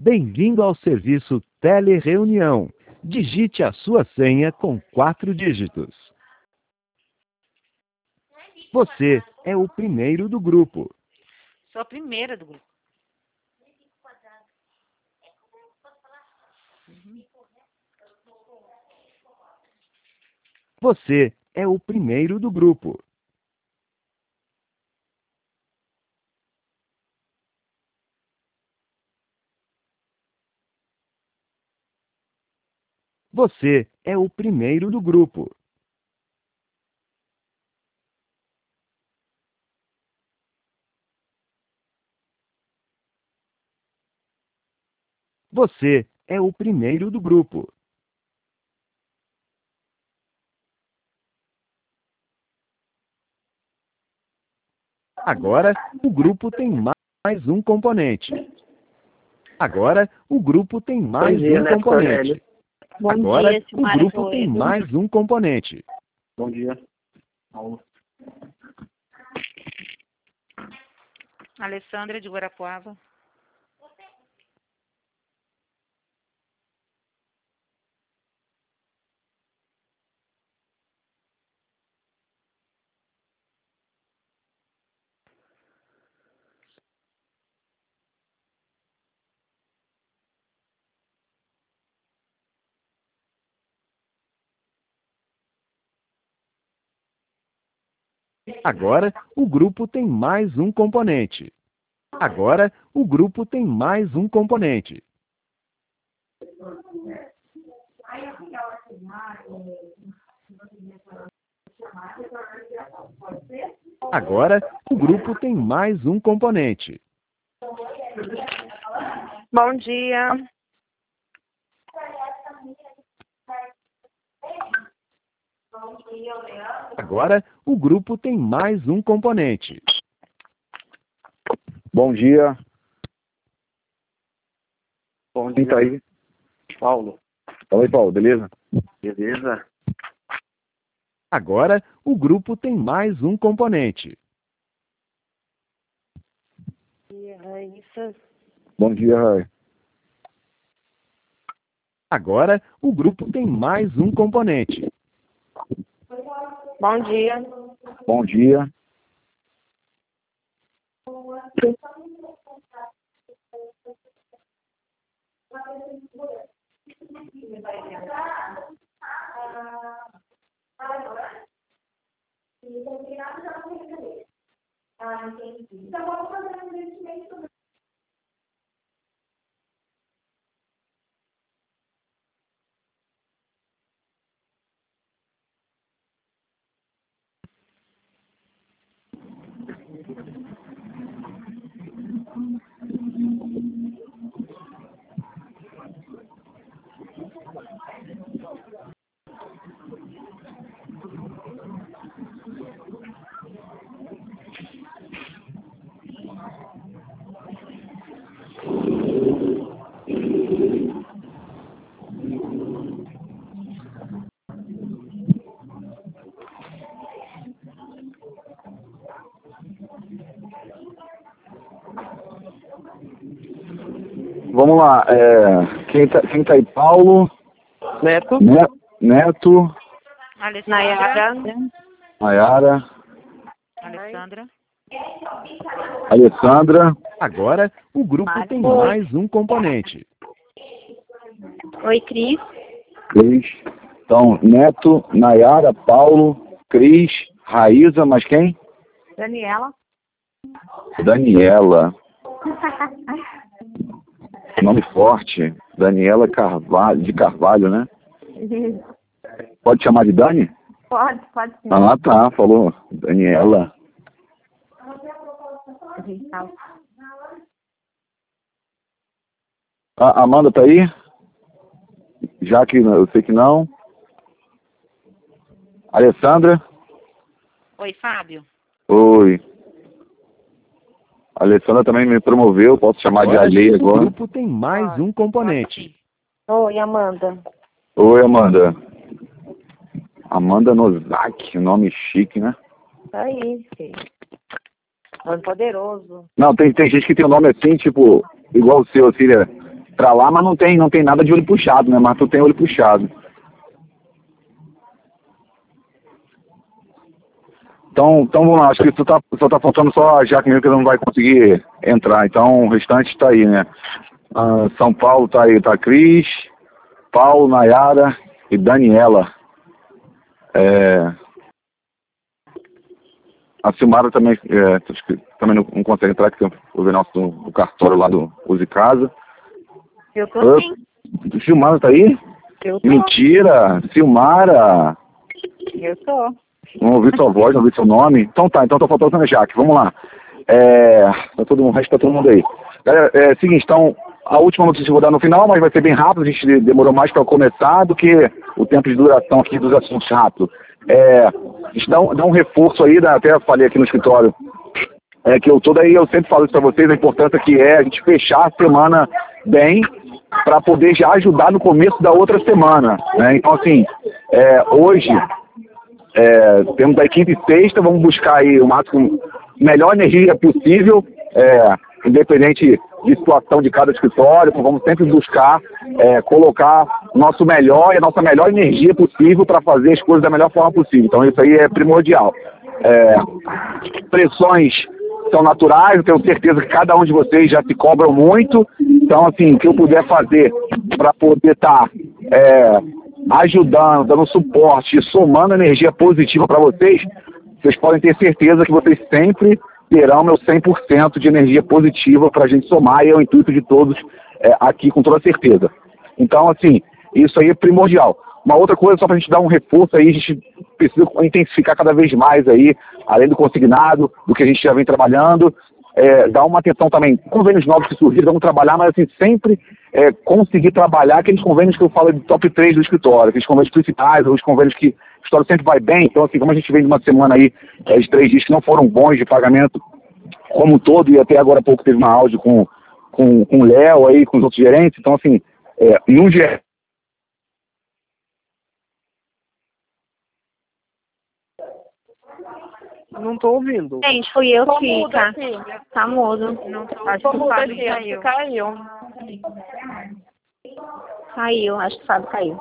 Bem-vindo ao serviço Telereunião. Digite a sua senha com 4 dígitos. Você é o primeiro do grupo. Sou a primeira do grupo. Você é o primeiro do grupo. Você é o primeiro do grupo. Você é o primeiro do grupo. Agora, o grupo tem mais um componente. Agora, o grupo tem mais um componente. Agora, o grupo tem mais um componente. Bom dia, Paulo. Alessandra de Guarapuava. Agora, o grupo tem mais um componente. Agora, o grupo tem mais um componente. Agora, o grupo tem mais um componente. Bom dia. Agora, o grupo tem mais um componente. Bom dia. Bom dia. Quem tá aí? Paulo. Fala aí, Paulo, beleza? Beleza. Agora, o grupo tem mais um componente. Bom dia, Rai. Agora, o grupo tem mais um componente. Bom dia. Bom dia. Vamos lá, quem tá aí? Paulo? Neto. Neto. Alessandra. Nayara. Alessandra. Alessandra. Agora, o grupo tem mais um componente. Oi, Cris. Cris. Então, Neto, Nayara, Paulo, Cris, Raíza, mas quem? Daniela. Daniela. Nome forte. Daniela Carvalho, de Carvalho, né? Pode chamar de Dani? Pode sim. Ah, tá, falou. Daniela. A Amanda tá aí? Já que eu sei que não. Alessandra? Oi, Fábio. Oi. A Alessandra também me promoveu, posso chamar de Ale O agora. grupo tem mais um componente. Oi, Amanda. Oi, Amanda. Amanda Nozak, nome chique, né? Aí, filho. Nome poderoso. Não, tem gente que tem um nome assim, tipo, igual o seu, assim, né? pra lá, mas não tem nada de olho puxado, né? Mas tu tem olho puxado. Então vamos lá, acho que só tá faltando só a Jaque mesmo, que não vai conseguir entrar. Então o restante tá aí, né? São Paulo tá aí, tá Cris, Paulo, Nayara e Daniela. A Silmara também, também não consegue entrar, que tem o nosso do cartório lá do Use Casa. Eu tô sim. Silmara tá aí? Eu tô. Mentira! Silmara! Eu tô. Não ouvi sua voz, não ouvi seu nome. Então tá faltando a Jaque, vamos lá. Tá todo mundo, o resto tá todo mundo aí. Galera, seguinte, então, a última notícia eu vou dar no final, mas vai ser bem rápido, a gente demorou mais para começar do que o tempo de duração aqui dos assuntos rápidos. A gente dá um reforço aí, até falei aqui no escritório, que eu sempre falo isso para vocês, a importância que é a gente fechar a semana bem, para poder já ajudar no começo da outra semana, né? Então, assim, hoje temos aí quinta e sexta, vamos buscar aí o máximo, melhor energia possível, independente de situação de cada escritório, então vamos sempre buscar colocar o nosso melhor e a nossa melhor energia possível para fazer as coisas da melhor forma possível. Então isso aí é primordial. Pressões são naturais, eu tenho certeza que cada um de vocês já se cobram muito, então assim, o que eu puder fazer para poder estar ajudando, dando suporte e somando energia positiva para vocês podem ter certeza que vocês sempre terão meu 100% de energia positiva para a gente somar, e é o intuito de todos aqui, com toda certeza. Então, assim, isso aí é primordial. Uma outra coisa, só para a gente dar um reforço aí, a gente precisa intensificar cada vez mais aí, além do consignado, do que a gente já vem trabalhando, dar uma atenção também, convênios novos que surgiram, vamos trabalhar, mas assim, sempre conseguir trabalhar aqueles convênios que eu falo de top 3 do escritório, aqueles convênios principais, ou os convênios que o escritório sempre vai bem. Então, assim, como a gente vem de uma semana aí, de 3 dias que não foram bons de pagamento como um todo, e até agora há pouco teve uma áudio com o Léo aí, com os outros gerentes, então, assim, em um dia... Não tô ouvindo. Gente, fui eu que mudo tá. aqui. Tá mudo. Acho que o Fábio Aqui, caiu. Caiu, acho que o Fábio caiu.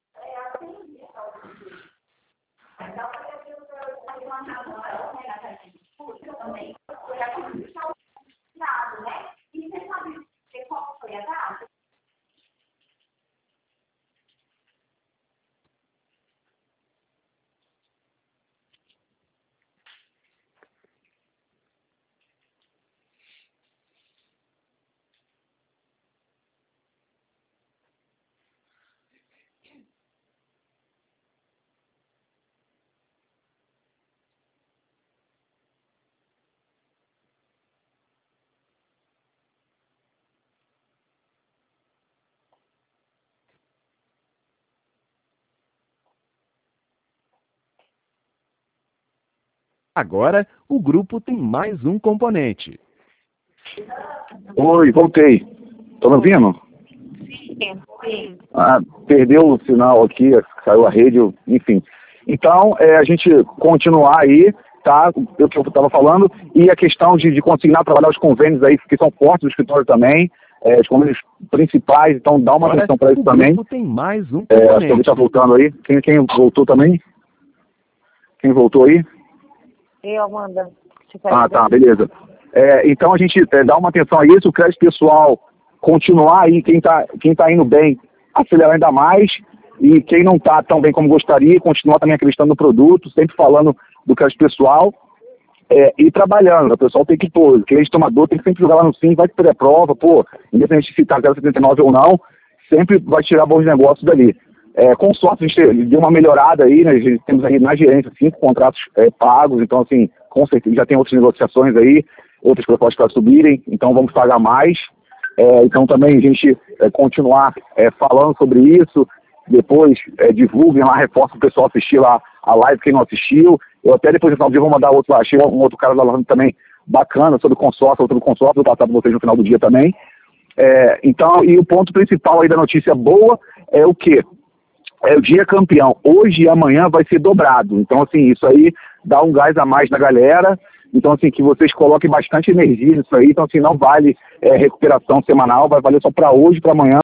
Agora, o grupo tem mais um componente. Oi, voltei. Estão me ouvindo? Sim. Perdeu o sinal aqui, saiu a rede, enfim. Então, a gente continuar aí, tá? O que eu estava falando, e a questão de consignar trabalhar os convênios aí, que são fortes do escritório também, os convênios principais, então dá uma Agora, atenção para isso o também. grupo tem mais um Acho que componente. ele está voltando aí. Quem voltou também? Quem voltou aí? Eu, Amanda. Tá, beleza. Então a gente dá uma atenção a isso, o crédito pessoal continuar aí, quem tá indo bem, acelerar ainda mais, e quem não tá tão bem como gostaria, continuar também acreditando no produto, sempre falando do crédito pessoal, e trabalhando. O pessoal tem que, cliente tomador tem que sempre jogar lá no sim, vai ter a prova, independente se tá 0,79 ou não, sempre vai tirar bons negócios dali. Consórcio, a gente deu uma melhorada aí, né? Temos aí na gerência 5 contratos pagos, então assim, com certeza já tem outras negociações aí, outras propostas para subirem, então vamos pagar mais. Então também a gente continuar falando sobre isso, depois divulguem lá, reforça o pessoal assistir lá a live, quem não assistiu. Eu até depois no final do dia vou mandar outro lá, achei um outro cara lá também bacana sobre consórcio, outro consórcio, vou passar para vocês no final do dia também. Então, e o ponto principal aí da notícia boa é o quê? É o dia campeão. Hoje e amanhã vai ser dobrado. Então, assim, isso aí dá um gás a mais na galera. Então, assim, que vocês coloquem bastante energia nisso aí. Então, assim, não vale recuperação semanal, vai valer só para hoje, para amanhã.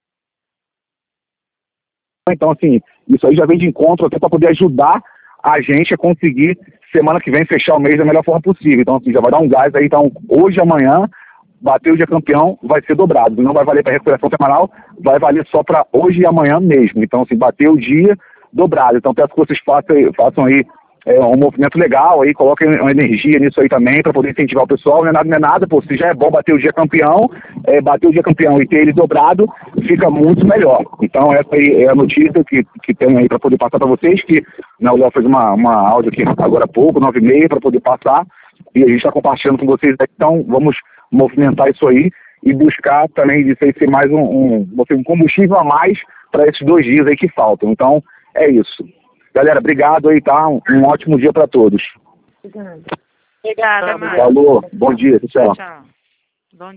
Então, assim, isso aí já vem de encontro até para poder ajudar a gente a conseguir, semana que vem, fechar o mês da melhor forma possível. Então, assim, já vai dar um gás aí. Então, hoje e amanhã, bater o dia campeão vai ser dobrado. Não vai valer para recuperação semanal, vai valer só para hoje e amanhã mesmo. Então, assim, bater o dia dobrado. Então, peço que vocês façam aí um movimento legal aí, coloquem uma energia nisso aí também, para poder incentivar o pessoal. Não é nada, pô, se já é bom bater o dia campeão, bater o dia campeão e ter ele dobrado, fica muito melhor. Então, essa aí é a notícia que tenho aí para poder passar para vocês, que o Léo fez uma áudio aqui agora há pouco, 9h30, para poder passar, e a gente está compartilhando com vocês. Então, vamos movimentar isso aí e buscar também disso aí ser mais um combustível a mais para esses 2 dias aí que faltam. Então, é isso. Galera, obrigado aí, tá? Um ótimo dia para todos. Obrigada, Márcia. Falou, bom dia, tchau. Tchau.